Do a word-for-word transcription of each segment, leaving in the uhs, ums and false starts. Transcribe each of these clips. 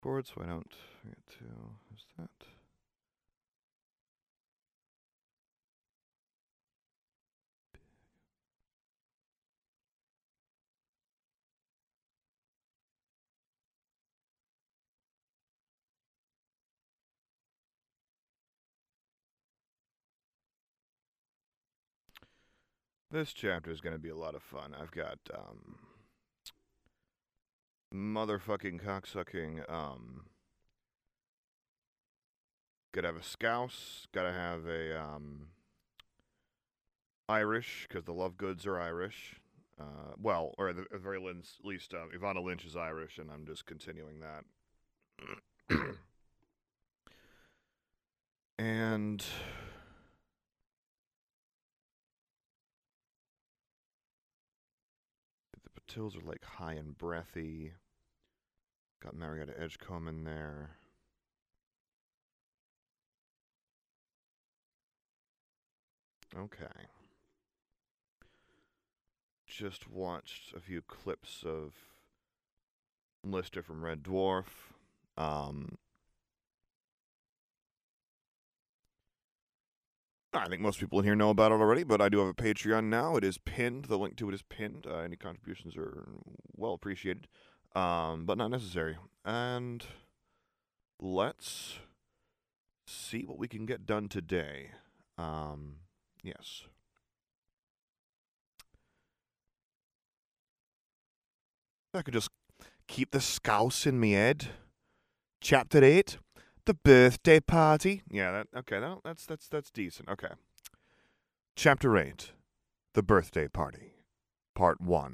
board so I don't forget to use that. This chapter is going to be a lot of fun. I've got um, motherfucking cocksucking. Um, gotta have a scouse. Gotta have a um, Irish, because the Lovegoods are Irish. Uh, well, or at the very least, uh, Ivana Lynch is Irish, and I'm just continuing that. And the Patils are like high and breathy. Got Marietta Edgecombe in there. Okay. Just watched a few clips of Lister from Red Dwarf. Um, I think most people in here know about it already, but I do have a Patreon now. It is pinned. The link to it is pinned. Uh, any contributions are well appreciated, um, but not necessary. And let's see what we can get done today. Um, yes. I could just keep the scouse in me head. Chapter eight, the birthday party. Yeah, that okay. That, that's that's that's decent. Okay. Chapter eight, the birthday party, part one.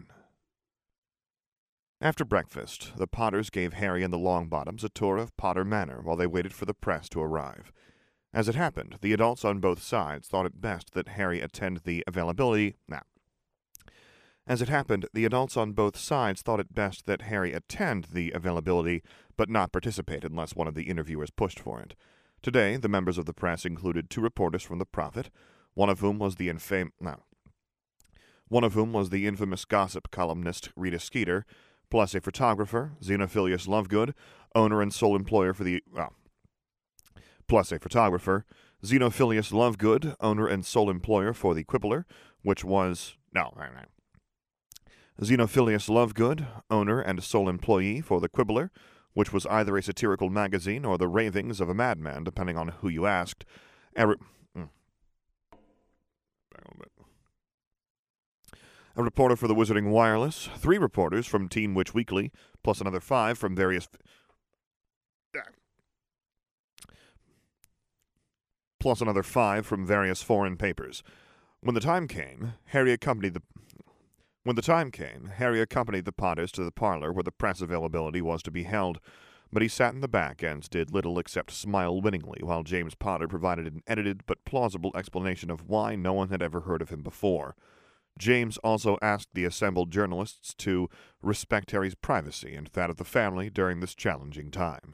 After breakfast, the Potters gave Harry and the Longbottoms a tour of Potter Manor while they waited for the press to arrive. As it happened, the adults on both sides thought it best that Harry attend the availability. Nah. As it happened, the adults on both sides thought it best that Harry attend the availability, but not participate unless one of the interviewers pushed for it. Today, the members of the press included two reporters from the Prophet, one of whom was the infam- no. one of whom was the infamous gossip columnist Rita Skeeter, plus a photographer, Xenophilius Lovegood, owner and sole employer for the well, plus a photographer, Xenophilius Lovegood, owner and sole employer for the Quibbler, which was no, right, right. Xenophilius Lovegood, owner and sole employee for The Quibbler, which was either a satirical magazine or the ravings of a madman, depending on who you asked. A, re- mm. a reporter for the Wizarding Wireless, three reporters from Teen Witch Weekly, plus another five from various... plus another five from various foreign papers. When the time came, Harry accompanied the... When the time came, Harry accompanied the Potters to the parlor where the press availability was to be held, but he sat in the back and did little except smile winningly while James Potter provided an edited but plausible explanation of why no one had ever heard of him before. James also asked the assembled journalists to respect Harry's privacy and that of the family during this challenging time.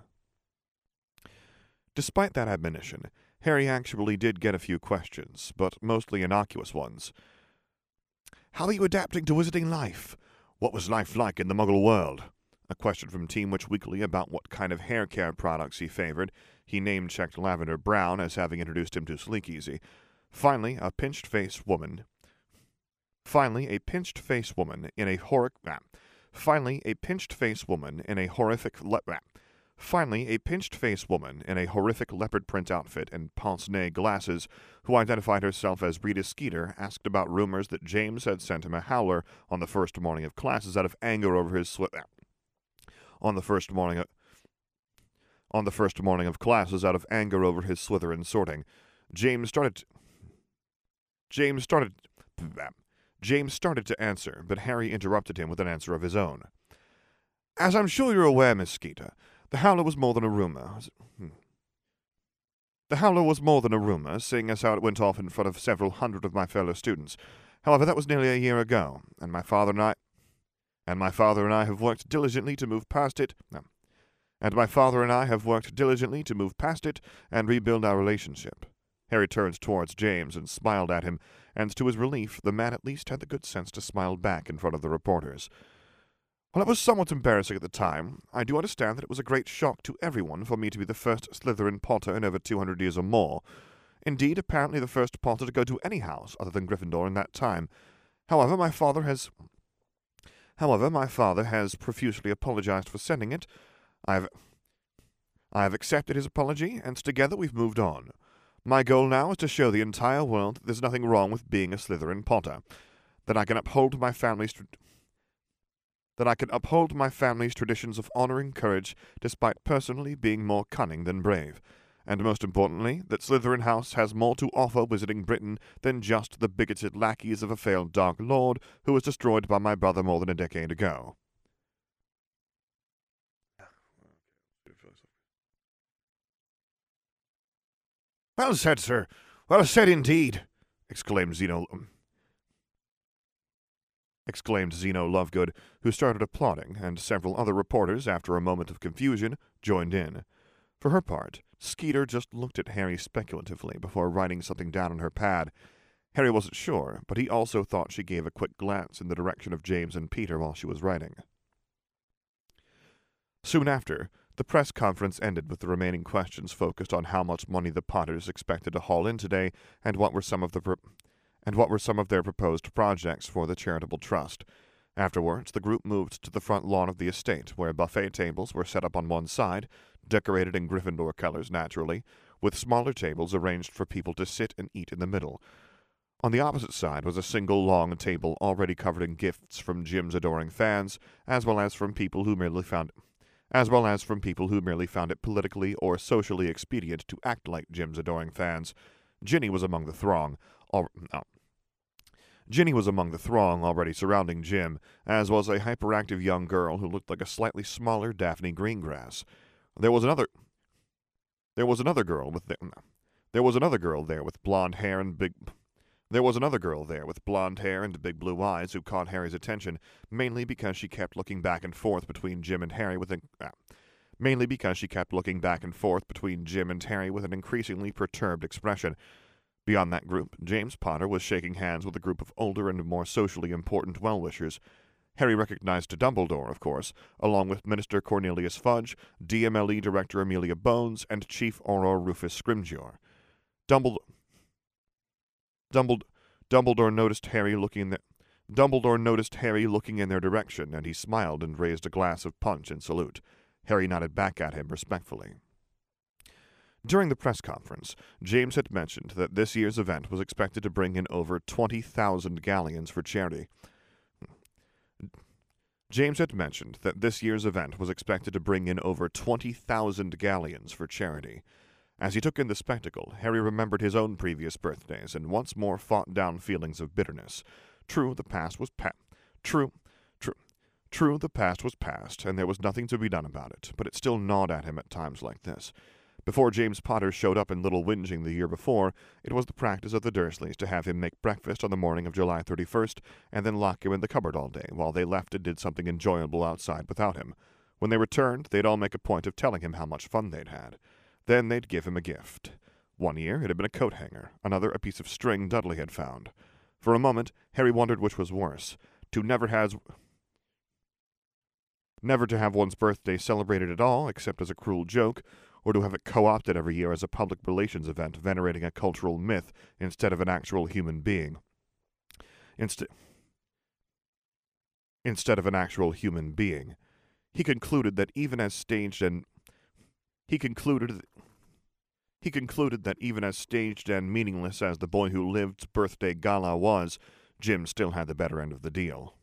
Despite that admonition, Harry actually did get a few questions, but mostly innocuous ones. How are you adapting to wizarding life? What was life like in the Muggle world? A question from Teen Witch Weekly about what kind of hair care products he favored. He name-checked Lavender Brown as having introduced him to Sleek Easy. Finally, a pinched-faced woman... Finally, a pinched-faced woman in a horrific... Ah. Finally, a pinched-faced woman in a horrific... Le- ah. Finally, a pinched-faced woman in a horrific leopard print outfit and pince-nez glasses, who identified herself as Rita Skeeter, asked about rumors that James had sent him a howler on the first morning of classes out of anger over his swi- on the first morning of on the first morning of classes out of anger over his Slytherin sorting. James started. James started. James started to answer, but Harry interrupted him with an answer of his own. As I'm sure you're aware, Miss Skeeter, the howler was more than a rumor. Hmm. The howler was more than a rumor, seeing as how it went off in front of several hundred of my fellow students. However, that was nearly a year ago, and my father and I, and my father and I have worked diligently to move past it. No. And my father and I have worked diligently to move past it and rebuild our relationship. Harry turned towards James and smiled at him, and to his relief, the man at least had the good sense to smile back in front of the reporters. While it was somewhat embarrassing at the time, I do understand that it was a great shock to everyone for me to be the first Slytherin Potter in over two hundred years or more. Indeed, apparently the first Potter to go to any house other than Gryffindor in that time. However, my father has... However, my father has profusely apologized for sending it. I have... I have accepted his apology, and together we've moved on. My goal now is to show the entire world that there's nothing wrong with being a Slytherin Potter, that I can uphold my family's... Tra- that I can uphold my family's traditions of honor and courage despite personally being more cunning than brave, and most importantly, that Slytherin House has more to offer Wizarding Britain than just the bigoted lackeys of a failed Dark Lord who was destroyed by my brother more than a decade ago. Well said, sir. Well said indeed, exclaimed Zeno... exclaimed Zeno Lovegood, who started applauding, and several other reporters, after a moment of confusion, joined in. For her part, Skeeter just looked at Harry speculatively before writing something down on her pad. Harry wasn't sure, but he also thought she gave a quick glance in the direction of James and Peter while she was writing. Soon after, the press conference ended with the remaining questions focused on how much money the Potters expected to haul in today, and what were some of the... Pro- and what were some of their proposed projects for the charitable trust. Afterwards, the group moved to the front lawn of the estate, where buffet tables were set up on one side, decorated in Gryffindor colors naturally, with smaller tables arranged for people to sit and eat in the middle. On the opposite side was a single long table already covered in gifts from Jim's adoring fans, as well as from people who merely found as well as from people who merely found it politically or socially expedient to act like Jim's adoring fans. Ginny was among the throng. Al- no. Ginny was among the throng already surrounding Jim, as was a hyperactive young girl who looked like a slightly smaller Daphne Greengrass. There was another. There was another girl with. The, there was another girl there with blonde hair and big. There was another girl there with blonde hair and big blue eyes who caught Harry's attention, mainly because she kept looking back and forth between Jim and Harry with an. Uh, mainly because she kept looking back and forth between Jim and Harry with an increasingly perturbed expression. Beyond that group, James Potter was shaking hands with a group of older and more socially important well-wishers. Harry recognized Dumbledore, of course, along with Minister Cornelius Fudge, D M L E Director Amelia Bones, and Chief Auror Rufus Scrimgeour. Dumbledore, Dumbledore, Dumbledore noticed Harry looking in the, Dumbledore noticed Harry looking in their direction, and he smiled and raised a glass of punch in salute. Harry nodded back at him respectfully. During the press conference, James had mentioned that this year's event was expected to bring in over twenty thousand galleons for charity. James had mentioned that this year's event was expected to bring in over twenty thousand galleons for charity. As he took in the spectacle, Harry remembered his own previous birthdays and once more fought down feelings of bitterness. True, the past was pa- True, true, true, the past was past, and there was nothing to be done about it, but it still gnawed at him at times like this. Before James Potter showed up in Little Whinging the year before, it was the practice of the Dursleys to have him make breakfast on the morning of July thirty-first and then lock him in the cupboard all day while they left and did something enjoyable outside without him. When they returned, they'd all make a point of telling him how much fun they'd had. Then they'd give him a gift. One year it had been a coat hanger, another a piece of string Dudley had found. For a moment, Harry wondered which was worse, to never has... never to have one's birthday celebrated at all, except as a cruel joke, or to have it co-opted every year as a public relations event venerating a cultural myth instead of an actual human being. Inst- instead of an actual human being. He concluded that even as staged and he concluded he concluded that even as staged and meaningless as The Boy Who Lived's birthday gala was, Jim still had the better end of the deal.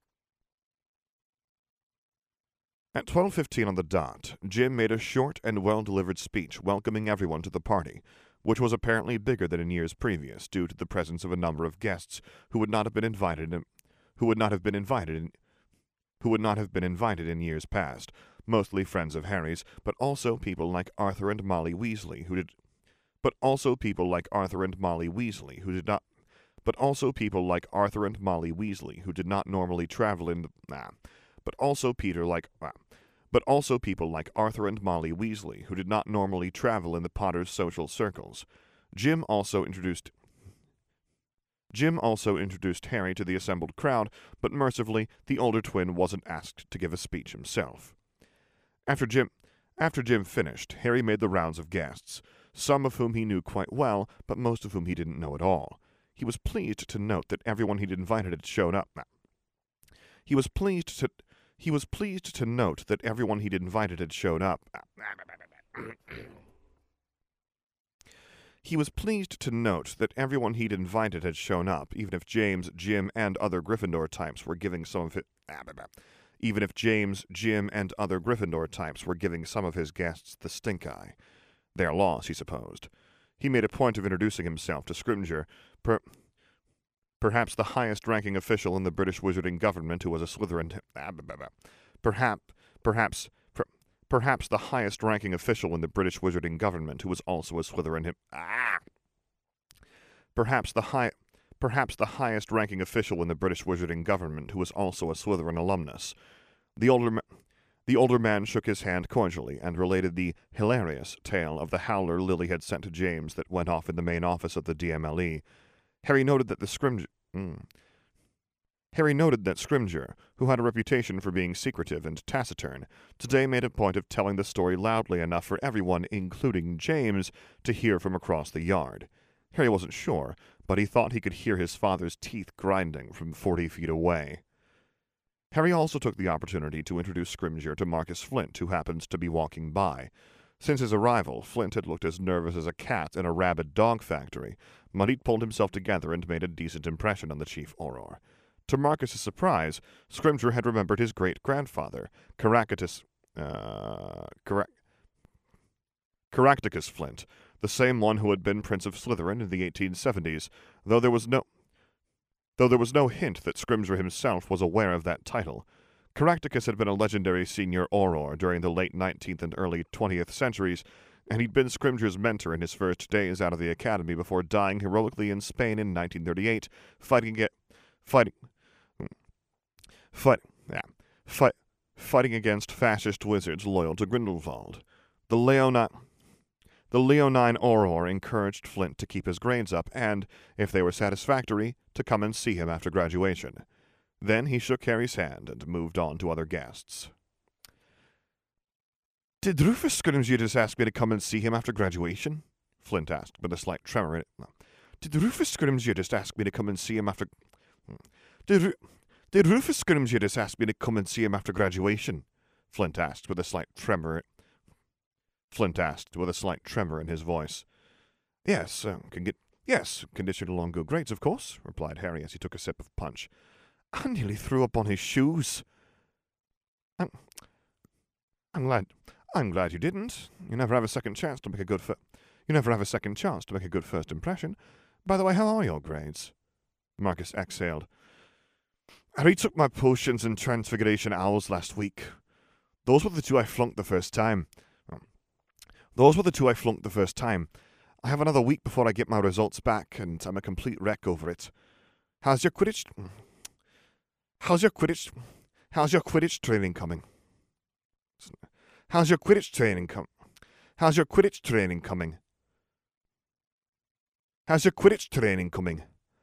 At twelve fifteen on the dot, Jim made a short and well-delivered speech welcoming everyone to the party, which was apparently bigger than in years previous due to the presence of a number of guests who would not have been invited in, who would not have been invited in, who would not have been invited in years past, mostly friends of Harry's, but also people like Arthur and Molly Weasley who did but also people like Arthur and Molly Weasley who did not but also people like Arthur and Molly Weasley who did not normally travel in the nah, but also Peter like ah, but also people like Arthur and Molly Weasley, who did not normally travel in the Potters' social circles. Jim also introduced Jim also introduced Harry to the assembled crowd, but mercifully, the older twin wasn't asked to give a speech himself. After Jim, after Jim finished, Harry made the rounds of guests, some of whom he knew quite well, but most of whom he didn't know at all. He was pleased to note that everyone he'd invited had shown up. He was pleased to he was pleased to note that everyone he'd invited had shown up. He was pleased to note that everyone he'd invited had shown up, even if James, Jim, and other Gryffindor types were giving some of it. Even if James, Jim, and other Gryffindor types were giving some of his guests the stink eye. Their loss, he supposed. He made a point of introducing himself to Scrimgeour, per perhaps the highest-ranking official in the British wizarding government who was a Slytherin. Perhaps, perhaps, per, perhaps the highest-ranking official in the British wizarding government who was also a Slytherin. Ah! Perhaps the high. Perhaps the highest-ranking official in the British wizarding government who was also a Slytherin alumnus. The older, ma the older man shook his hand cordially and related the hilarious tale of the howler Lily had sent to James that went off in the main office of the D M L E. Harry noted that the Scrimgeour... Mm. Harry noted that Scrimgeour, who had a reputation for being secretive and taciturn, today made a point of telling the story loudly enough for everyone, including James, to hear from across the yard. Harry wasn't sure, but he thought he could hear his father's teeth grinding from forty feet away. Harry also took the opportunity to introduce Scrimgeour to Marcus Flint, who happened to be walking by. Since his arrival, Flint had looked as nervous as a cat in a rabid dog factory, but he'd pulled himself together and made a decent impression on the chief Auror. To Marcus's surprise, Scrimgeour had remembered his great-grandfather, Caractacus, uh, Carac Caractacus Flint, the same one who had been Prince of Slytherin in the eighteen seventies, though there was no, though there was no hint that Scrimgeour himself was aware of that title. Caractacus had been a legendary senior Auror during the late nineteenth and early twentieth centuries, and he'd been Scrimgeour's mentor in his first days out of the academy before dying heroically in Spain in nineteen thirty-eight, fighting it, fighting, fight, yeah, fight, fighting against fascist wizards loyal to Grindelwald. The Leonine, the Leonine Auror encouraged Flint to keep his grades up and, if they were satisfactory, to come and see him after graduation. Then he shook Harry's hand and moved on to other guests. "Did Rufus Scrimgeour just ask me to come and see him after graduation?" Flint asked, with a slight tremor in it. "Did Rufus Scrimgeour just ask me to come and see him after... Did, Ru Did Rufus Scrimgeour just ask me to come and see him after graduation?" Flint asked, with a slight tremor... Flint asked, with a slight tremor in his voice. Yes, uh, can get... Yes, conditional on good grades, of course," replied Harry as he took a sip of punch. "I nearly threw up on his shoes." I'm, I'm glad. I'm glad you didn't. You never have a second chance to make a good. Fir you never have a second chance to make a good first impression. By the way, how are your grades? Marcus exhaled. "I retook my potions and transfiguration owls last week. Those were the two I flunked the first time. Those were the two I flunked the first time. I have another week before I get my results back, and I'm a complete wreck over it. How's your Quidditch? How's your Quidditch? How's your Quidditch training coming? How's your Quidditch training com? How's your Quidditch training coming? How's your Quidditch training coming?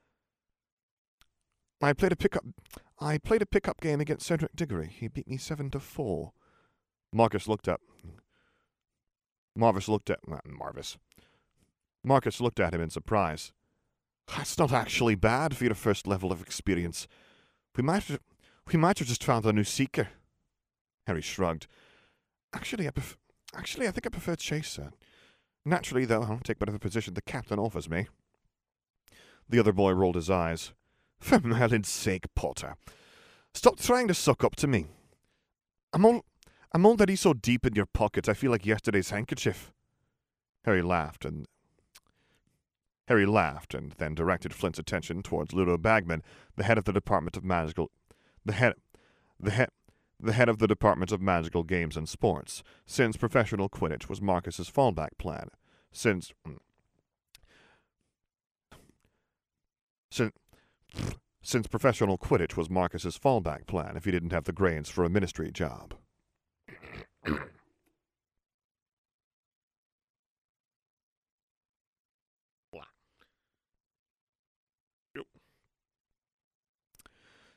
I played a pickup. I played a pickup game against Cedric Diggory. He beat me seven to four." Marcus looked up. Marvis looked at uh, Marvis. Marcus looked at him in surprise. "That's not actually bad for your first level of experience. We might have, we might have just found a new seeker." Harry shrugged. Actually, I pref Actually, I think I prefer Chaser. Naturally, though, I'll take whatever position the captain offers me." The other boy rolled his eyes. "For Merlin's sake, Potter, stop trying to suck up to me. I'm all, I'm already so deep in your pocket I feel like yesterday's handkerchief." Harry laughed and Harry laughed and then directed Flint's attention towards Ludo Bagman, the head of the Department of Magical, the head, the head, the head of the Department of Magical Games and Sports, since professional Quidditch was Marcus's fallback plan. Since, since, since professional Quidditch was Marcus's fallback plan if he didn't have the grades for a ministry job.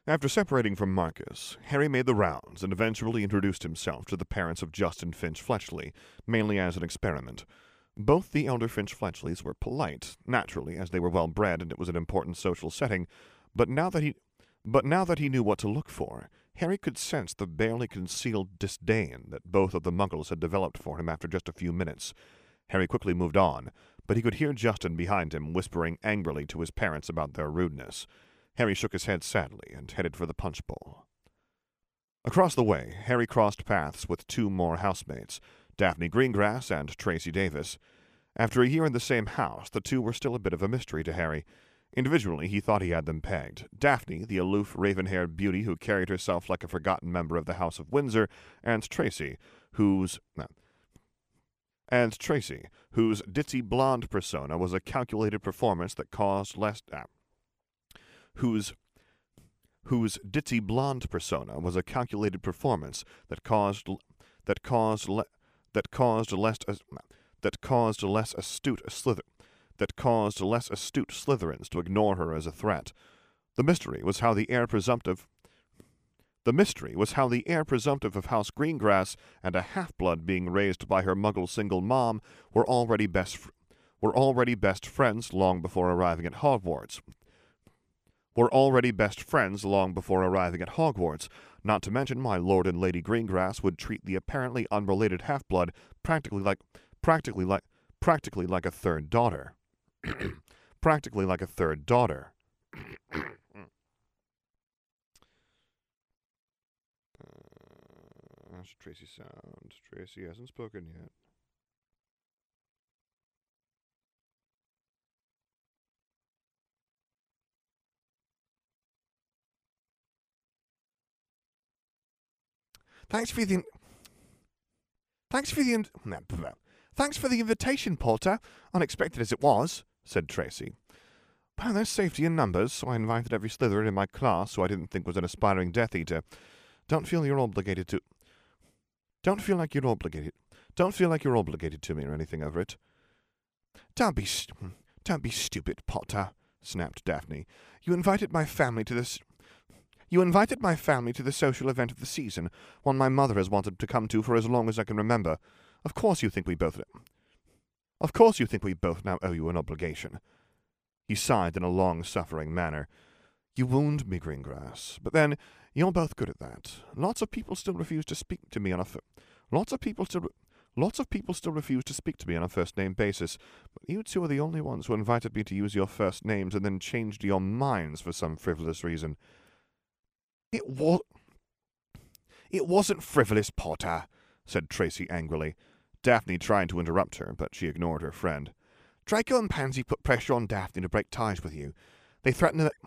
After separating from Marcus, Harry made the rounds and eventually introduced himself to the parents of Justin Finch Fletchley, mainly as an experiment. Both the elder Finch Fletchleys were polite, naturally, as they were well bred and it was an important social setting, but now that he but now that he knew what to look for, Harry could sense the barely concealed disdain that both of the Muggles had developed for him after just a few minutes. Harry quickly moved on, but he could hear Justin behind him whispering angrily to his parents about their rudeness. Harry shook his head sadly and headed for the punch bowl. Across the way, Harry crossed paths with two more housemates, Daphne Greengrass and Tracy Davis. After a year in the same house, the two were still a bit of a mystery to Harry. Individually, he thought he had them pegged. Daphne, the aloof, raven-haired beauty who carried herself like a forgotten member of the House of Windsor, and Tracy, whose... No, and Tracy, whose ditzy blonde persona was a calculated performance that caused less... Ah, whose whose ditzy blonde persona was a calculated performance that caused that caused le, that caused less that caused less astute slither that caused less astute Slytherins to ignore her as a threat. The mystery was how the heir presumptive the mystery was how the heir presumptive of House Greengrass and a half-blood being raised by her Muggle single mom were already best fr- were already best friends long before arriving at Hogwarts. Were already best friends long before arriving at Hogwarts, not to mention my Lord and Lady Greengrass would treat the apparently unrelated half-blood practically like practically like practically like a third daughter. practically like a third daughter. uh, how's Tracy sound? Tracy hasn't spoken yet. Thanks for the... Thanks for the... Thanks for the invitation, Potter, unexpected as it was, said Tracy. Well, there's safety in numbers, so I invited every Slytherin in my class who I didn't think was an aspiring Death Eater. Don't feel you're obligated to... Don't feel like you're obligated... Don't feel like you're obligated to me or anything over it. Don't be... St- don't be stupid, Potter, snapped Daphne. You invited my family to this... You invited my family to the social event of the season, one my mother has wanted to come to for as long as I can remember. Of course you think we both... Of course you think we both now owe you an obligation. He sighed in a long-suffering manner. You wound me, Greengrass, but then you're both good at that. Lots of people still refuse to speak to me on a... F- lots of people still... Re- Lots of people still refuse to speak to me on a first-name basis, but you two are the only ones who invited me to use your first names and then changed your minds for some frivolous reason. It was... It wasn't frivolous, Potter, said Tracy angrily. Daphne tried to interrupt her, but she ignored her friend. Draco and Pansy put pressure on Daphne to break ties with you. They threatened that...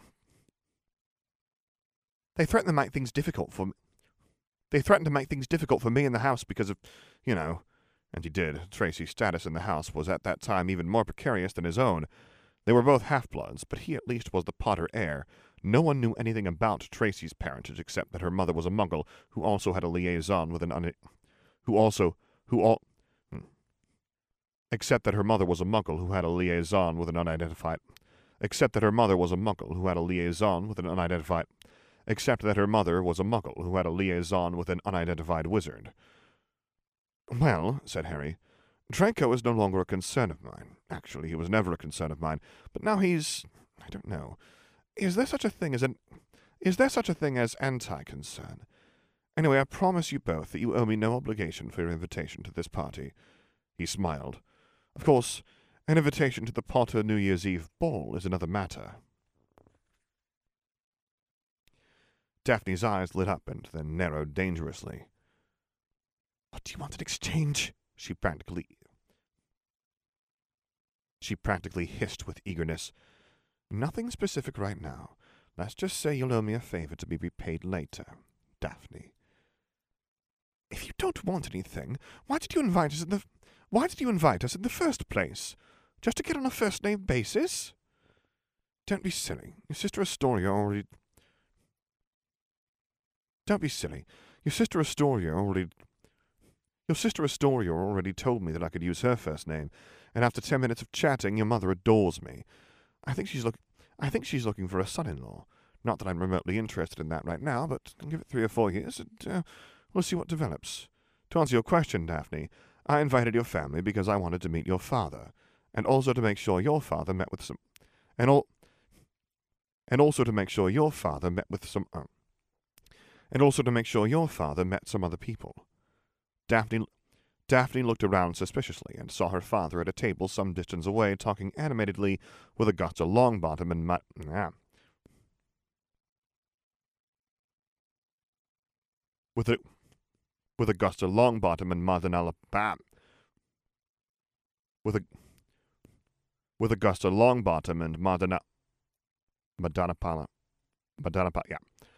They threatened to make things difficult for me. They threatened to make things difficult for me in the house because of, you know... And he did. Tracy's status in the house was at that time even more precarious than his own. They were both half-bloods, but he at least was the Potter heir. No one knew anything about Tracy's parentage except that her mother was a Muggle who also had a liaison with an un... Who also... Who all... Except that her mother was a Muggle who had a liaison with an unidentified... Except that her mother was a Muggle who had a liaison with an unidentified... Except that her mother was a Muggle who had a liaison with an unidentified wizard. Well, said Harry, Draco is no longer a concern of mine. Actually, he was never a concern of mine, but now he's... I don't know. Is there such a thing as an... Is there such a thing as anti-concern? Anyway, I promise you both that you owe me no obligation for your invitation to this party. He smiled. Of course, an invitation to the Potter New Year's Eve ball is another matter. Daphne's eyes lit up and then narrowed dangerously. What do you want in exchange? She practically... She practically hissed with eagerness. Nothing specific right now. Let's just say you'll owe me a favor to be repaid later, Daphne. If you don't want anything, why did you invite us in the... Why did you invite us in the first place? Just to get on a first-name basis? Don't be silly. Your sister Astoria already... Don't be silly. Your sister Astoria already... Your sister Astoria already told me that I could use her first name, and after ten minutes of chatting, your mother adores me. I think she's look. I think she's looking for a son-in-law. Not that I'm remotely interested in that right now, but give it three or four years, and uh, we'll see what develops. To answer your question, Daphne, I invited your family because I wanted to meet your father, and also to make sure your father met with some, and all, and also to make sure your father met with some, uh, and also to make sure your father met some other people. Daphne, Daphne looked around suspiciously and saw her father at a table some distance away, talking animatedly with Augusta Longbottom and Ma- ah, with a, with Augusta Longbottom and Madonna Bam, with a, with Augusta Longbottom and Madonna, Madonna Pala, Madonna Pa, yeah,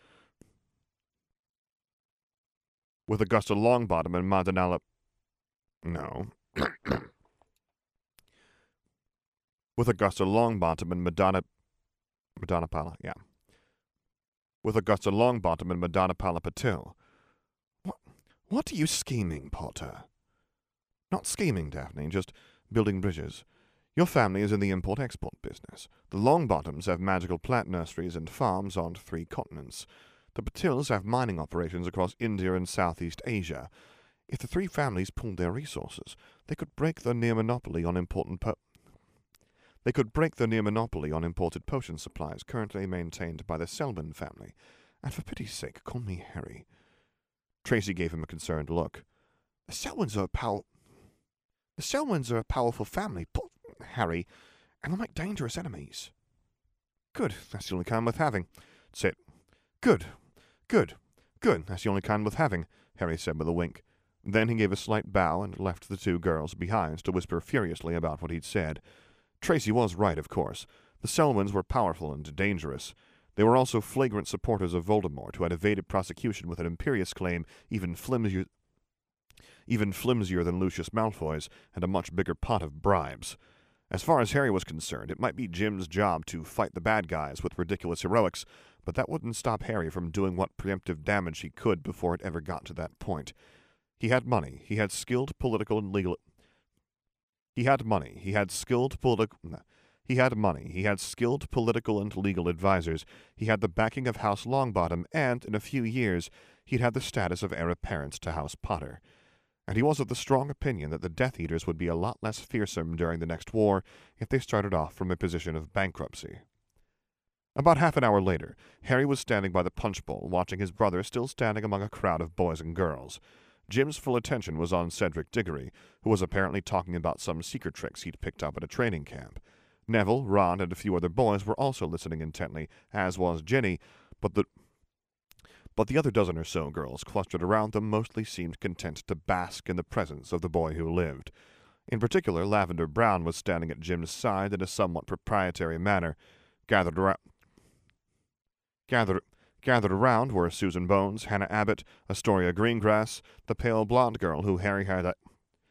with Augusta Longbottom and Madonna, no, with Augusta Longbottom and Madonna, Madonna Pala, yeah, with Augusta Longbottom and Madonna Pala Patil. What, what are you scheming, Potter? Not scheming, Daphne, just building bridges. Your family is in the import-export business. The Longbottoms have magical plant nurseries and farms on three continents. The Patils have mining operations across India and Southeast Asia. If the three families pooled their resources, they could break the near monopoly on important po- They could break the near monopoly on imported potion supplies currently maintained by the Selwyn family. And for pity's sake, call me Harry. Tracy gave him a concerned look. The Selwyns are a pow- The Selwyns are a powerful family, Harry, and they'll make dangerous enemies. Good, that's the only kind worth having. Sit. Good, good, good, that's the only kind worth having, Harry said with a wink. Then he gave a slight bow and left the two girls behind to whisper furiously about what he'd said. Tracy was right, of course. The Selwyns were powerful and dangerous. They were also flagrant supporters of Voldemort, who had evaded prosecution with an imperious claim even flimsier, even flimsier than Lucius Malfoy's, and a much bigger pot of bribes. As far as Harry was concerned, it might be Jim's job to fight the bad guys with ridiculous heroics, but that wouldn't stop Harry from doing what preemptive damage he could before it ever got to that point. He had money, he had skilled political and legal... He had money, he had skilled political... He had money, he had skilled political and legal advisors, he had the backing of House Longbottom, and, in a few years, he'd had the status of heir apparent to House Potter. And he was of the strong opinion that the Death Eaters would be a lot less fearsome during the next war if they started off from a position of bankruptcy. About half an hour later, Harry was standing by the punch bowl, watching his brother still standing among a crowd of boys and girls. Jim's full attention was on Cedric Diggory, who was apparently talking about some secret tricks he'd picked up at a training camp. Neville, Ron, and a few other boys were also listening intently, as was Ginny, but the But the other dozen or so girls clustered around them mostly seemed content to bask in the presence of the boy who lived. In particular, Lavender Brown was standing at Jim's side in a somewhat proprietary manner. Gathered around, gathered, gathered around were Susan Bones, Hannah Abbott, Astoria Greengrass, the pale blonde girl who Harry had at,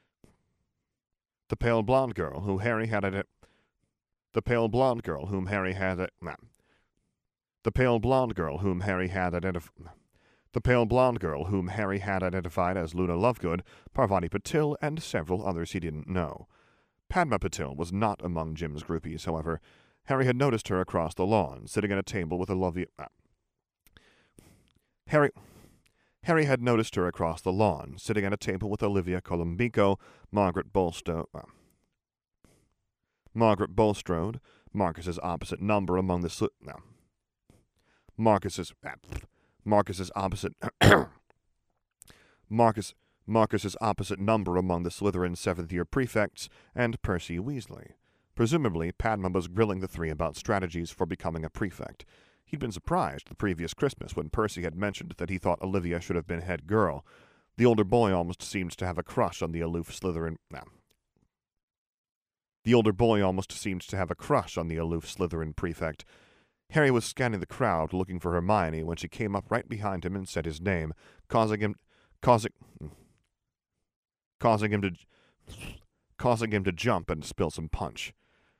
the pale blonde girl who Harry had at, the pale blonde girl whom Harry had at, nah. The pale blonde girl whom Harry had identified the pale blonde girl whom Harry had identified as Luna Lovegood, Parvati Patil, and several others he didn't know. Padma Patil was not among Jim's groupies, however. Harry had noticed her across the lawn, sitting at a table with Olivia... Uh, Harry... Harry had noticed her across the lawn, sitting at a table with Olivia Columbico, Margaret Bulstrode... Uh, Margaret Bulstrode, Marcus's opposite number among the... Sli- no. Marcus's... Uh, Marcus's opposite... Marcus... Marcus's opposite number among the Slytherin seventh-year prefects, and Percy Weasley. Presumably, Padma was grilling the three about strategies for becoming a prefect. He'd been surprised the previous Christmas when Percy had mentioned that he thought Olivia should have been head girl. The older boy almost seemed to have a crush on the aloof Slytherin... No. The older boy almost seemed to have a crush on the aloof Slytherin prefect. Harry was scanning the crowd, looking for Hermione, when she came up right behind him and said his name, causing him... causing... causing him to... causing him to jump and spill some punch.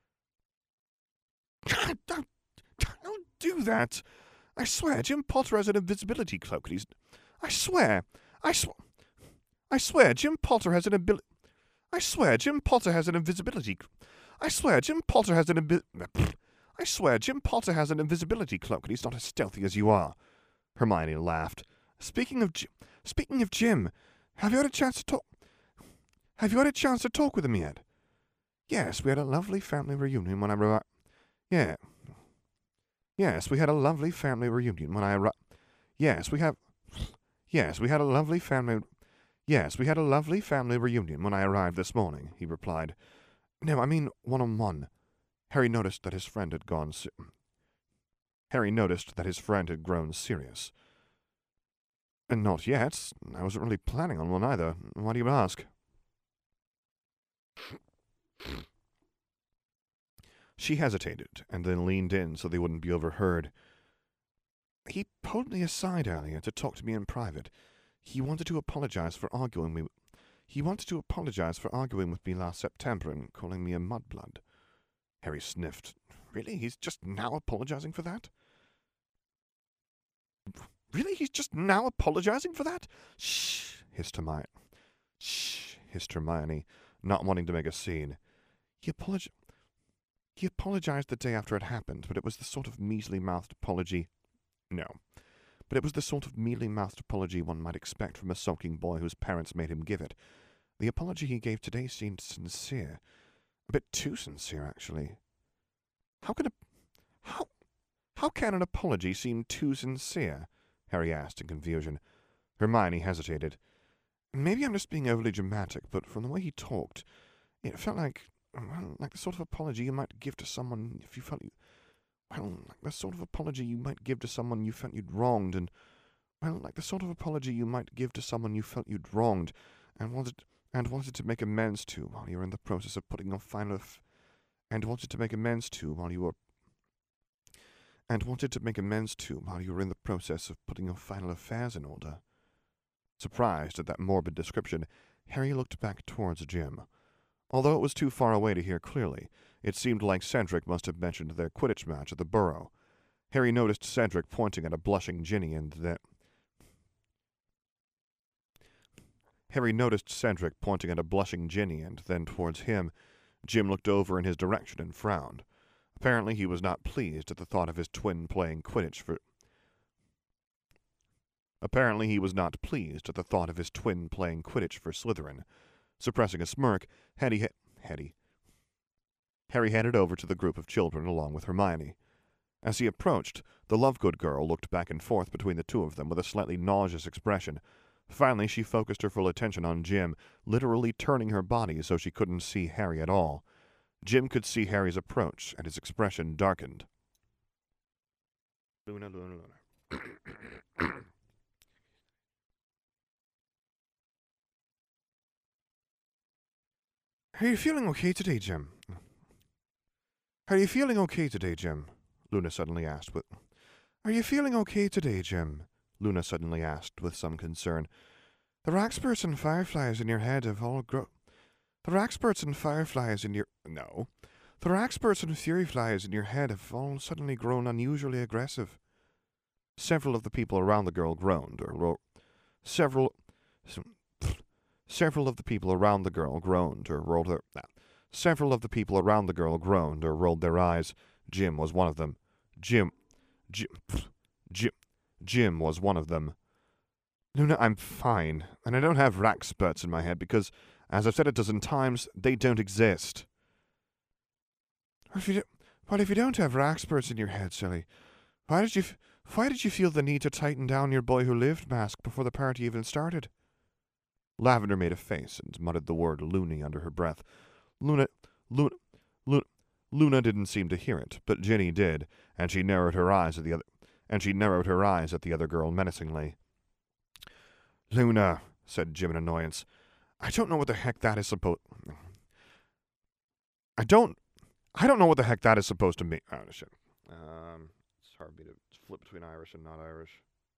Don't, don't do that! I swear, Jim Potter has an invisibility cloak, and he's... I swear! I swear... I swear, Jim Potter has an ability... I swear, Jim Potter has an invisibility... I swear, Jim Potter has an invi... I swear, Jim Potter has an invisibility cloak and he's not as stealthy as you are. Hermione laughed. Speaking of Jim, speaking of Jim, have you had a chance to talk? Have you had a chance to talk with him yet? Yes, we had a lovely family reunion when I arrived. Yeah. Yes, we had a lovely family reunion when I arrived. Yes, we have. Yes, we had a lovely family. Yes, we had a lovely family reunion when I arrived this morning, he replied. No, I mean one-on-one. Harry noticed that his friend had gone. Se- Harry noticed that his friend had grown serious. And not yet. I wasn't really planning on one either. Why do you ask? She hesitated, and then leaned in so they wouldn't be overheard. He pulled me aside earlier to talk to me in private. He wanted to apologize for arguing me. He wanted to apologize for arguing with me last September and calling me a mudblood. Harry sniffed. Really? He's just now apologizing for that? Really? He's just now apologizing for that? Shh, hissed Hermione. Shh, hissed Hermione, not wanting to make a scene. He apolog- He apologized the day after it happened, but it was the sort of measly-mouthed apology... No. But it was the sort of mealy-mouthed apology one might expect from a sulking boy whose parents made him give it. The apology he gave today seemed sincere. A bit too sincere, actually. How can a... How... How can an apology seem too sincere? Harry asked in confusion. Hermione hesitated. Maybe I'm just being overly dramatic, but from the way he talked, it felt like... Well, like the sort of apology you might give to someone if you felt you... Well, like the sort of apology you might give to someone you felt you'd wronged, and... Well, like the sort of apology you might give to someone you felt you'd wronged, and wanted... and wanted to make amends to while you were in the process of putting your final... F- and wanted to make amends to while you were... And wanted to make amends to while you were in the process of putting your final affairs in order. Surprised at that morbid description, Harry looked back towards Jim. Although it was too far away to hear clearly, it seemed like Cedric must have mentioned their Quidditch match at the Burrow. Harry noticed Cedric pointing at a blushing Ginny and then... Harry noticed Cedric pointing at a blushing Ginny and then towards him. Jim looked over in his direction and frowned. Apparently he was not pleased at the thought of his twin playing Quidditch for... Apparently he was not pleased at the thought of his twin playing Quidditch for Slytherin. Suppressing a smirk, Hetty... Hetty... Harry headed over to the group of children along with Hermione. As he approached, the Lovegood girl looked back and forth between the two of them with a slightly nauseous expression. Finally, she focused her full attention on Jim, literally turning her body so she couldn't see Harry at all. Jim could see Harry's approach, and his expression darkened. Luna, Luna, Luna. Are you feeling okay today, Jim? Are you feeling okay today, Jim? Luna suddenly asked with... Are you feeling okay today, Jim? Luna suddenly asked with some concern. The Raxburts and Fireflies in your head have all grown... The Raxburts and Fireflies in your... No. The Raxburts and Furyflies in your head have all suddenly grown unusually aggressive. Several of the people around the girl groaned, or... Ro- several... Several of the people around the girl groaned, or rolled their... Nah. Several of the people around the girl groaned, or rolled their eyes. Jim was one of them. Jim... Jim... Jim... Jim was one of them. Luna, I'm fine, and I don't have Raxburts in my head because, as I've said a dozen times, they don't exist. If you do, well, if you don't have Raxburts in your head, silly, why did you f- why did you feel the need to tighten down your Boy Who Lived mask before the party even started? Lavender made a face and muttered the word loony under her breath. Luna, Luna, Luna, Luna didn't seem to hear it, but Ginny did, and she narrowed her eyes at the other, and she narrowed her eyes at the other girl menacingly. Luna, said Jim in annoyance, I don't know what the heck that is supposed... I don't... I don't know what the heck that is supposed to mean. Oh, shit. Um, it's hard for me to flip between Irish and not Irish.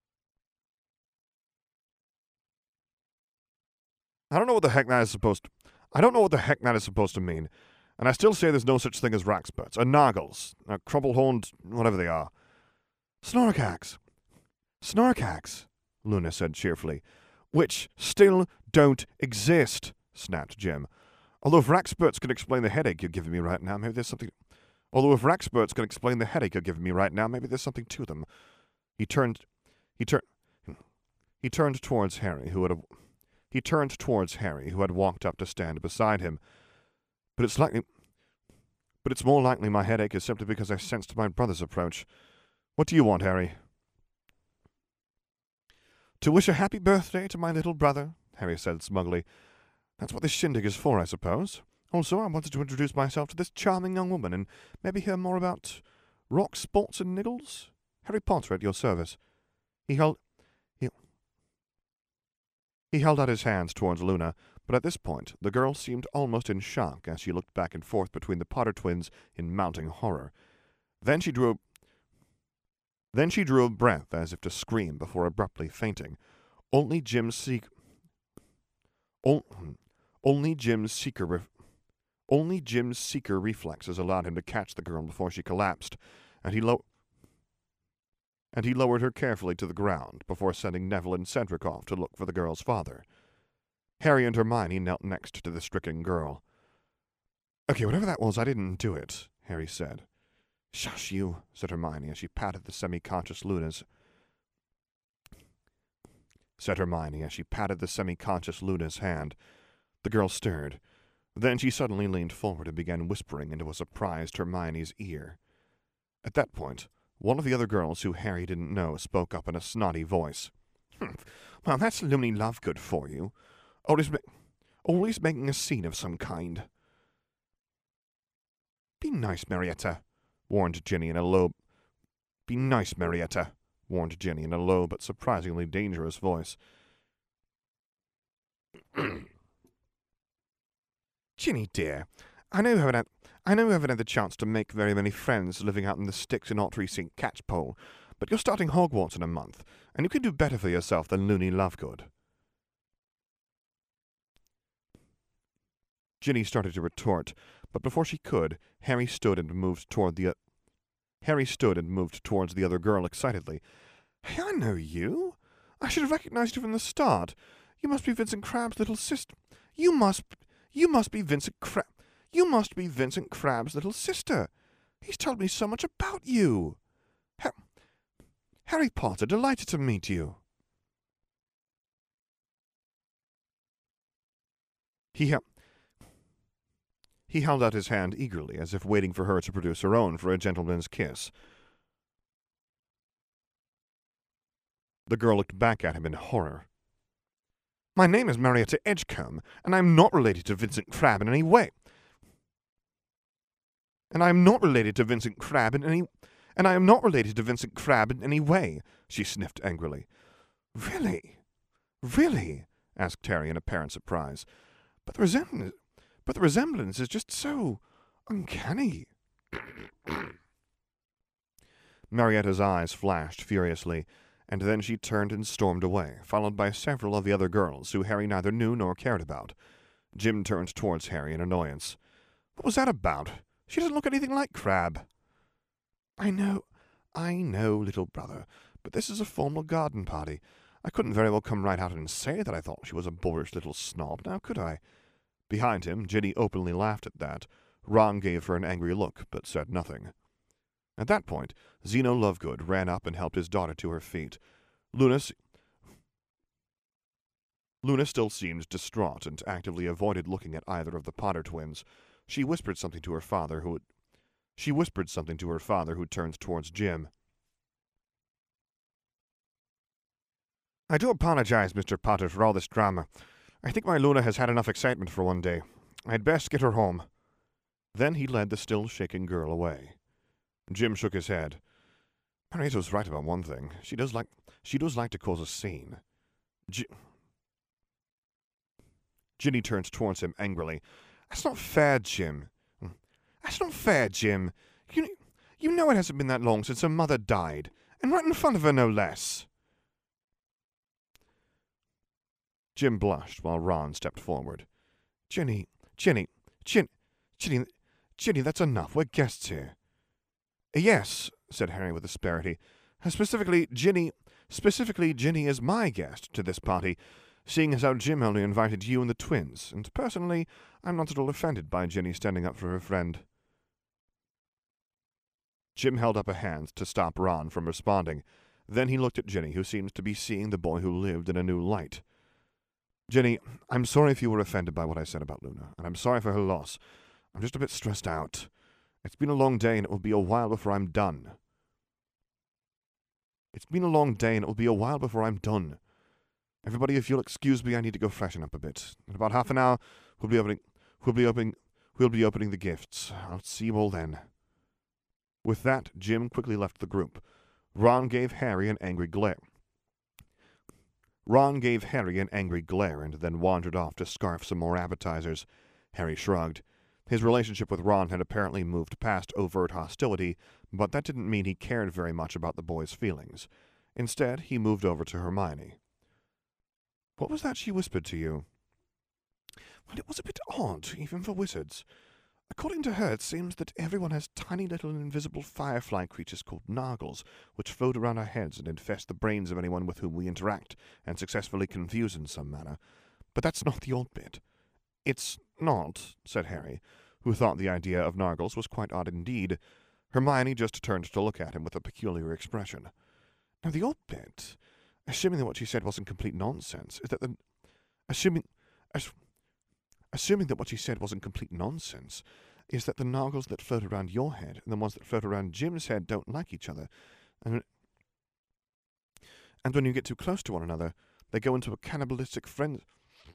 I don't know what the heck that is supposed to... I don't know what the heck that is supposed to mean. And I still say there's no such thing as Raxburts, or Noggles, or Crumplehorned, whatever they are. Snorkax. Snorkax, Luna said cheerfully. Which still don't exist, snapped Jim. Although if Raxburts could explain the headache you're giving me right now, maybe there's something... Although if experts can explain the headache you're giving me right now, maybe there's something to them. He turned, he turned, he turned towards Harry, who had, he turned towards Harry, who had walked up to stand beside him. But it's likely, but it's more likely my headache is simply because I sensed my brother's approach. What do you want, Harry? To wish a happy birthday to my little brother, Harry said smugly. That's what this shindig is for, I suppose. Also, I wanted to introduce myself to this charming young woman and maybe hear more about rock, sports, and niggles. Harry Potter at your service. He held, he, he held out his hands towards Luna, but at this point the girl seemed almost in shock as she looked back and forth between the Potter twins in mounting horror. Then she drew, then she drew a breath as if to scream before abruptly fainting. Only Jim's seek, on, only Jim's seeker. Ref, Only Jim's seeker reflexes allowed him to catch the girl before she collapsed, and he, lo- and he lowered her carefully to the ground before sending Neville and Cedric off to look for the girl's father. Harry and Hermione knelt next to the stricken girl. Okay, whatever that was, I didn't do it, Harry said. Shush you, said Hermione as she patted the semi-conscious Luna's said Hermione as she patted the semi-conscious Luna's hand. The girl stirred. Then she suddenly leaned forward and began whispering into a surprised Hermione's ear. At that point, one of the other girls who Harry didn't know spoke up in a snotty voice. Hm, well, that's Loony Lovegood for you. Always, ma- always making a scene of some kind. Be nice, Marietta, warned Ginny in a low... Be nice, Marietta, warned Ginny in a low but surprisingly dangerous voice. Ginny, dear, I know you haven't had, I know you haven't had the chance to make very many friends living out in the sticks in Ottery Saint Catchpole, but you're starting Hogwarts in a month, and you can do better for yourself than Loony Lovegood. Ginny started to retort, but before she could, Harry stood and moved toward the. Uh, Harry stood and moved towards the other girl excitedly. Hey, I know you. I should have recognized you from the start. You must be Vincent Crabbe's little sister. You must. You must be Vincent Crabbe. You must be Vincent Crabbe's little sister. He's told me so much about you. Ha- Harry Potter, delighted to meet you. He ha- He held out his hand eagerly, as if waiting for her to produce her own for a gentleman's kiss. The girl looked back at him in horror. My name is Marietta Edgecombe, and I am not related to Vincent Crabbe in any way. And I am not related to Vincent Crabbe in any... And I am not related to Vincent Crabbe in any way, she sniffed angrily. Really? Really? Asked Harry in apparent surprise. But the resemblance... But the resemblance is just so... uncanny. Marietta's eyes flashed furiously, and then she turned and stormed away, followed by several of the other girls who Harry neither knew nor cared about. Jim turned towards Harry in annoyance. What was that about? She doesn't look anything like Crabbe. I know, I know, little brother, but this is a formal garden party. I couldn't very well come right out and say that I thought she was a boorish little snob, now could I? Behind him, Ginny openly laughed at that. Ron gave her an angry look, but said nothing. At that point, Zeno Lovegood ran up and helped his daughter to her feet. Luna, Luna still seemed distraught and actively avoided looking at either of the Potter twins. She whispered something to her father, who she whispered something to her father, who turned towards Jim. I do apologize, Mister Potter, for all this drama. I think my Luna has had enough excitement for one day. I'd best get her home. Then he led the still shaking girl away. Jim shook his head. Marietta's right about one thing. She does like she does like to cause a scene. G- Ginny turned towards him angrily. That's not fair, Jim. That's not fair, Jim. You, you know it hasn't been that long since her mother died, and right in front of her, no less. Jim blushed while Ron stepped forward. Ginny, Ginny, Ginny, Ginny, Ginny, that's enough. We're guests here. Yes, said Harry with asperity. Specifically, Ginny, specifically, Ginny is my guest to this party, seeing as how Jim only invited you and the twins, and personally, I'm not at all offended by Ginny standing up for her friend. Jim held up a hand to stop Ron from responding. Then he looked at Ginny, who seemed to be seeing the boy who lived in a new light. Ginny, I'm sorry if you were offended by what I said about Luna, and I'm sorry for her loss. I'm just a bit stressed out. It's been a long day, and it will be a while before I'm done. It's been a long day, and it will be a while before I'm done. Everybody, if you'll excuse me, I need to go freshen up a bit. In about half an hour, we'll be opening, we'll be opening, we'll be opening the gifts. I'll see you all then. With that, Jim quickly left the group. Ron gave Harry an angry glare. Ron gave Harry an angry glare and then wandered off to scarf some more appetizers. Harry shrugged. His relationship with Ron had apparently moved past overt hostility, but that didn't mean he cared very much about the boy's feelings. Instead, he moved over to Hermione. What was that she whispered to you? Well, it was a bit odd, even for wizards. According to her, it seems that everyone has tiny little invisible firefly creatures called Nargles, which float around our heads and infest the brains of anyone with whom we interact, and successfully confuse in some manner. But that's not the odd bit. It's not, said Harry, who thought the idea of Nargles was quite odd indeed. Hermione just turned to look at him with a peculiar expression. Now, the odd bit, assuming that what she said wasn't complete nonsense, is that the... Assuming... As, Assuming that what she said wasn't complete nonsense, is that the Nargles that float around your head and the ones that float around Jim's head don't like each other. And, and when you get too close to one another, they go into a cannibalistic frenzy.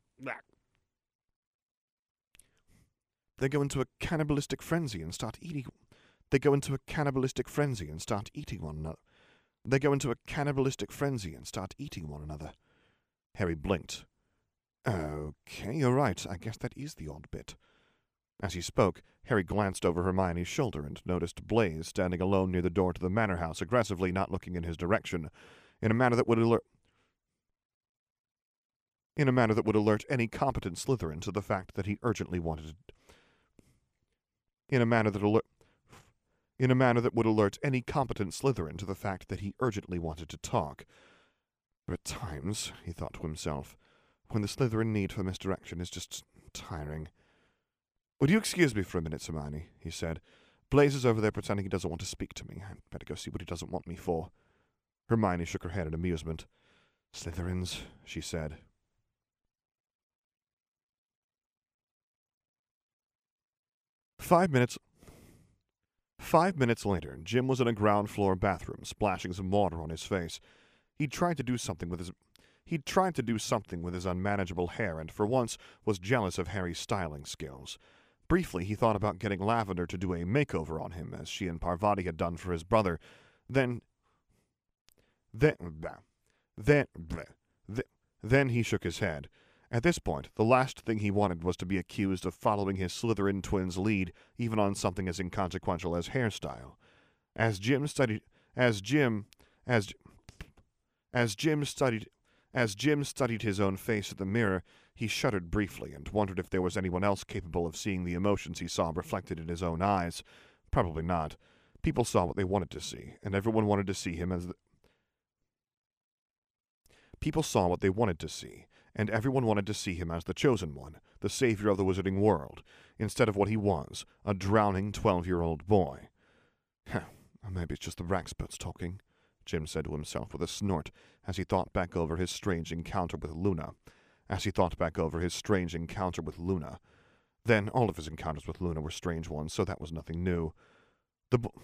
They go into a cannibalistic frenzy and start eating. They go into a cannibalistic frenzy and start eating one another. They go into a cannibalistic frenzy and start eating one another. Harry blinked. Okay, you're right. I guess that is the odd bit. As he spoke, Harry glanced over Hermione's shoulder and noticed Blaise standing alone near the door to the manor house, aggressively not looking in his direction, in a manner that would alert in a manner that would alert any competent Slytherin to the fact that he urgently wanted to in a manner that alert in a manner that would alert any competent Slytherin to the fact that he urgently wanted to talk. At times, he thought to himself, when the Slytherin need for misdirection is just tiring. Would you excuse me for a minute, Hermione? He said. Blaise is over there pretending he doesn't want to speak to me. I'd better go see what he doesn't want me for. Hermione shook her head in amusement. Slytherins, she said. Five minutes... Five minutes later, Jim was in a ground-floor bathroom, splashing some water on his face. He'd tried to do something with his... He'd tried to do something with his unmanageable hair and for once was jealous of Harry's styling skills. Briefly, he thought about getting Lavender to do a makeover on him, as she and Parvati had done for his brother. Then... Then... Then... Then he shook his head. At this point, the last thing he wanted was to be accused of following his Slytherin twin's lead, even on something as inconsequential as hairstyle. As Jim studied... As Jim... As... As Jim studied... As Jim studied his own face at the mirror, he shuddered briefly and wondered if there was anyone else capable of seeing the emotions he saw reflected in his own eyes. Probably not. People saw what they wanted to see, and everyone wanted to see him as the... People saw what they wanted to see, and everyone wanted to see him as the chosen one, the savior of the wizarding world, instead of what he was, a drowning twelve-year-old boy. Huh, maybe it's just the Raxburts talking, Jim said to himself with a snort as he thought back over his strange encounter with Luna. As he thought back over his strange encounter with Luna. Then all of his encounters with Luna were strange ones, so that was nothing new. The bo-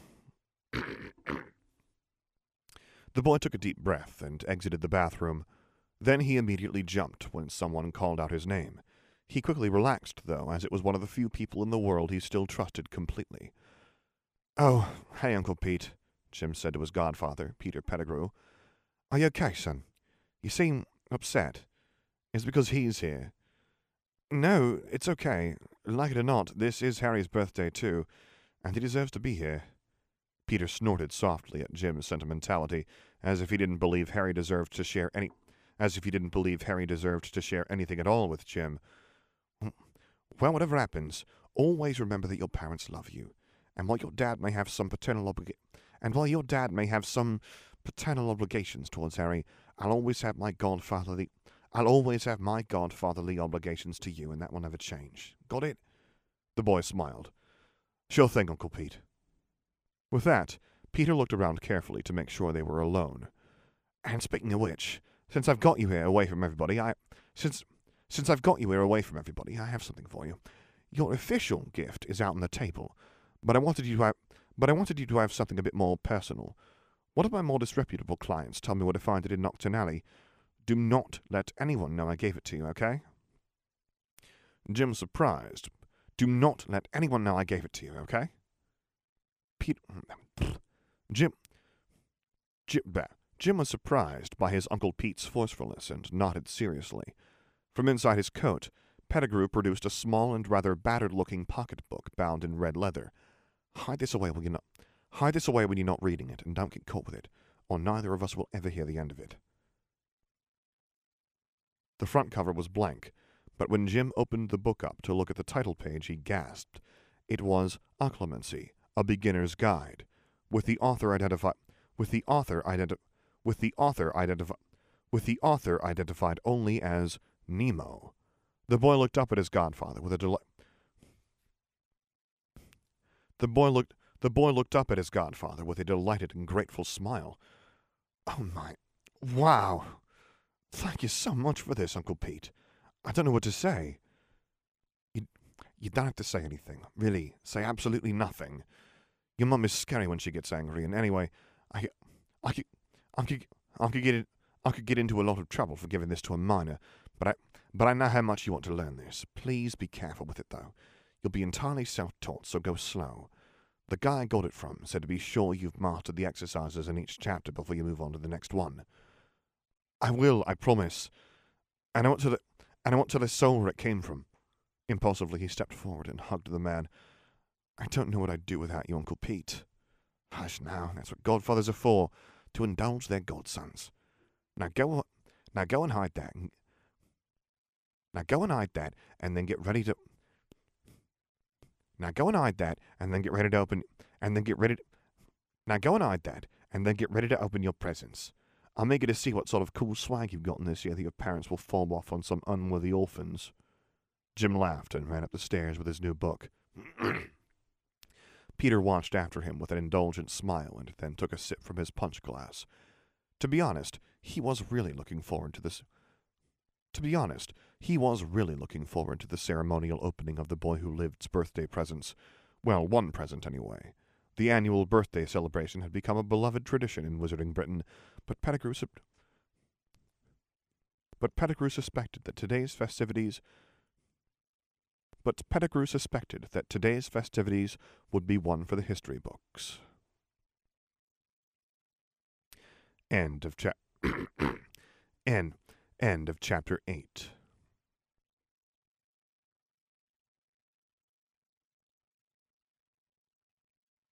The boy took a deep breath and exited the bathroom. Then he immediately jumped when someone called out his name. He quickly relaxed, though, as it was one of the few people in the world he still trusted completely. "Oh, hey, Uncle Pete," Jim said to his godfather, Peter Pettigrew. "Are you okay, son? You seem upset. Is it because he's here?" "No, it's okay. Like it or not, this is Harry's birthday, too, and he deserves to be here." Peter snorted softly at Jim's sentimentality, as if he didn't believe Harry deserved to share any... as if he didn't believe Harry deserved to share anything at all with Jim. "Well, whatever happens, always remember that your parents love you, and while your dad may have some paternal oblig- and while your dad may have some paternal obligations towards Harry, I'll always have my godfatherly... I'll always have my godfatherly obligations to you, and that will never change. Got it?" The boy smiled. "Sure thing, Uncle Pete." With that, Peter looked around carefully to make sure they were alone. And speaking of which, since I've got you here away from everybody, I... Since... Since I've got you here away from everybody, I have something for you. Your official gift is out on the table, but I wanted you to have... But I wanted you to have something a bit more personal. One of my more disreputable clients told me where to find it in Nocturnally. Do not let anyone know I gave it to you, okay? Jim was surprised. Do not let anyone know I gave it to you, okay? Peter... Jim... Jim... Jim was surprised by his Uncle Pete's forcefulness and nodded seriously. From inside his coat, Pettigrew produced a small and rather battered-looking pocketbook bound in red leather. Hide this away when you're not... Hide this away when you're not reading it, and don't get caught with it, or neither of us will ever hear the end of it. The front cover was blank, but when Jim opened the book up to look at the title page, he gasped. It was Occlumency, a Beginner's Guide, with the author identified... With the author identi... With the author identified... With the author identified only as Nemo. The boy looked up at his godfather with a deli- The boy looked the boy looked up at his godfather with a delighted and grateful smile. Oh my wow. Thank you so much for this, Uncle Pete. I don't know what to say. You you don't have to say anything. Really. Say absolutely nothing. Your mum is scary when she gets angry, and anyway, I I could I could I could get it I could get into a lot of trouble for giving this to a minor. But I, but I know how much you want to learn this. Please be careful with it, though. You'll be entirely self-taught, so go slow. The guy I got it from said to be sure you've mastered the exercises in each chapter before you move on to the next one. I will, I promise. And I want to the, and I want to the soul where it came from. Impulsively, he stepped forward and hugged the man. I don't know what I'd do without you, Uncle Pete. Hush now, that's what godfathers are for, to indulge their godsons. Now go, now go and hide that. And, Now go and hide that, and then get ready to... Now go and hide that, and then get ready to open... And then get ready to... Now go and hide that, and then get ready to open your presents. I'm eager to see what sort of cool swag you've gotten this year that your parents will fall off on some unworthy orphans. Jim laughed and ran up the stairs with his new book. Peter watched after him with an indulgent smile and then took a sip from his punch glass. To be honest, he was really looking forward to this... To be honest, he was really looking forward to the ceremonial opening of The Boy Who Lived's birthday presents. Well, one present, anyway. The annual birthday celebration had become a beloved tradition in Wizarding Britain, but Pettigrew, su- but Pettigrew suspected that today's festivities... But Pettigrew suspected that today's festivities would be one for the history books. End of chap... End... End of chapter eight.